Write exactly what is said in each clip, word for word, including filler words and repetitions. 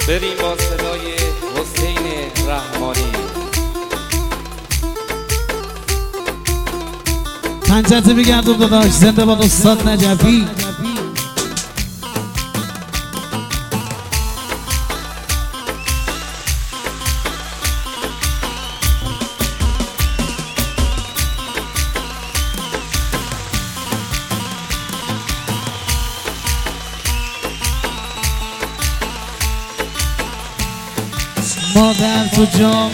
بریم با صدای حسین رحمانی. پنجت بگردون داداش. زنده باد استاد نجفی. مادر تو جانان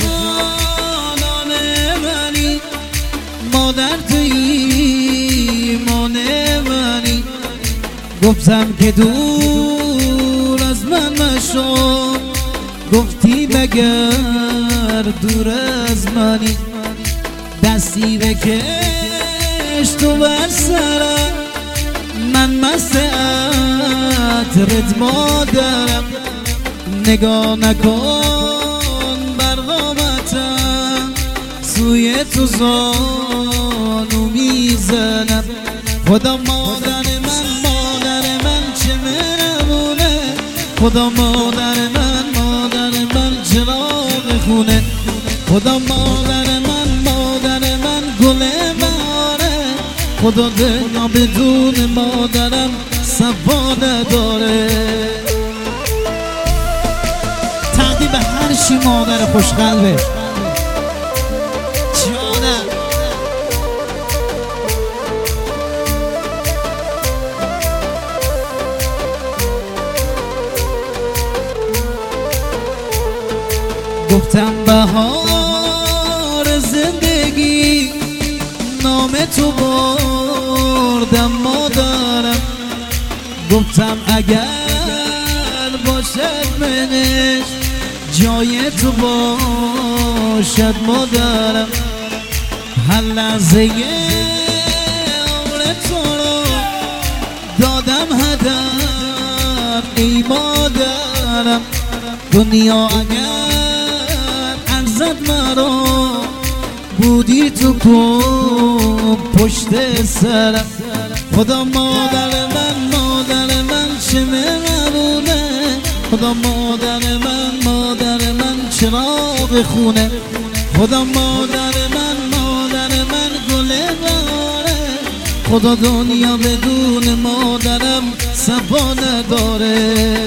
منی، مادر تو ایمان منی. گفتم که دور از من مشو، گفتی مگر دور از منی. دستی بکش تو بر سرم، من مست عطرت مادرم. نگاه نکن برقامتم، سوی تو زانو میزنم. خدا مادر من، مادر من چه مهربونه. خدا مادر من، مادر من چراغ خونه. خدا مادر من، مادر من گل بهاره. خدا دنیا بدون مادرم صفا نداره. تقدیم به هر چی مادر خوشقلبه جانم. گفتم بهار زندگی، نام تو بردم مادرم. گفتم اگر باشد منش، جای تو باشد مادرم. هر لحظه عمر تو رو دادم هدر ای مادرم. دنیا اگر ارزد مرا، بودی تو کن پشت سرم. خدا مادر من، مادر من چه مهربونه. خدا مادر من، مادر من چراغ خونه. خدا مادر من، مادر من گل بهاره. خدا دنیا بدون مادرم صفا نداره.